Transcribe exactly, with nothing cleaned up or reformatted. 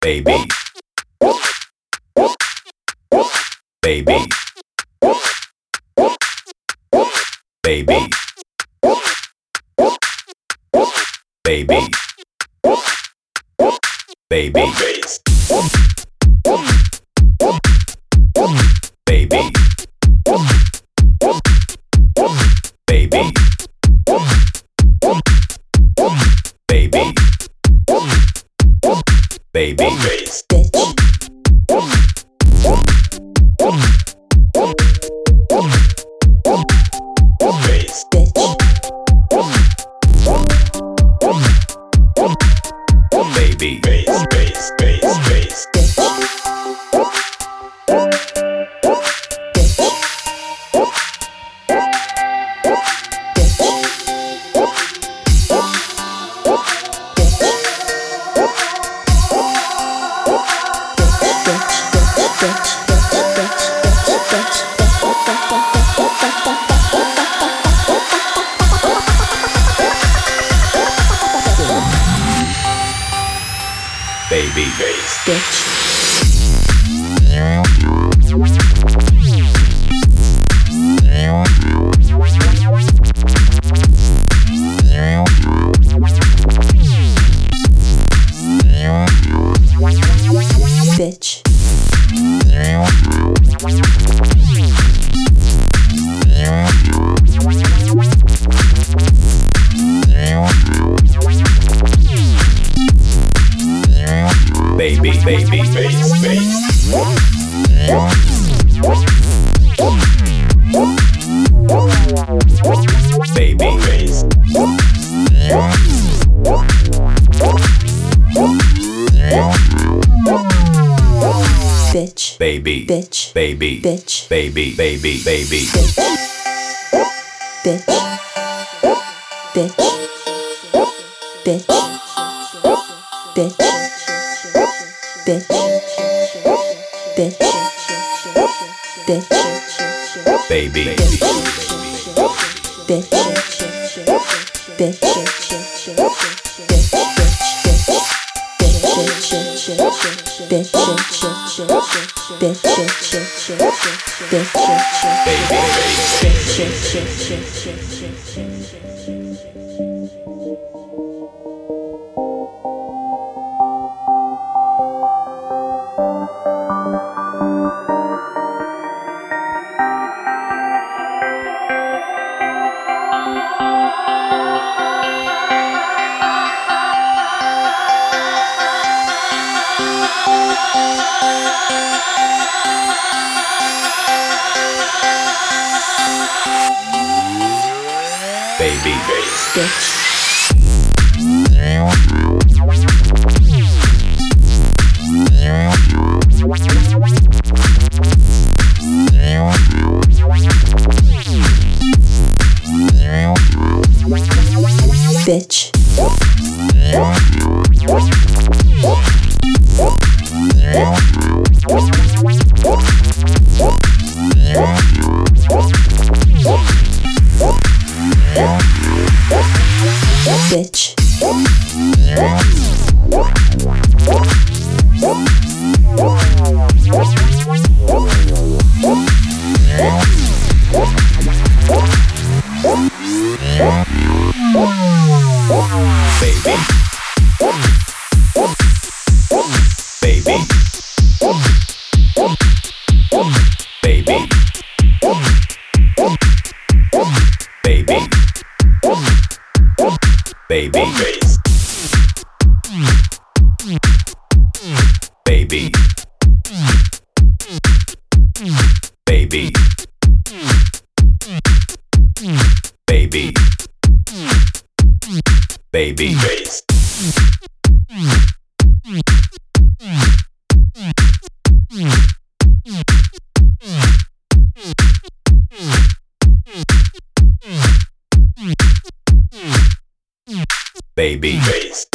baby, baby, baby, baby, baby, bass, baby, baby, baby, baby, bass, baby, bass, bass, bass, bass, baby, bass, bitch. Bitch. Baby, baby, bass, bass. Baby, bass. Bitch, baby, bitch, baby, bitch, baby, baby, baby, bitch, bitch, bitch, bitch, bitch, bitch, bitch, bitch, baby, bitch, bitch, bitch, bitch, baby, bass, bitch. Bitch. Bitch. Baby, bass. Baby, baby, baby, baby, bass. Baby, bass.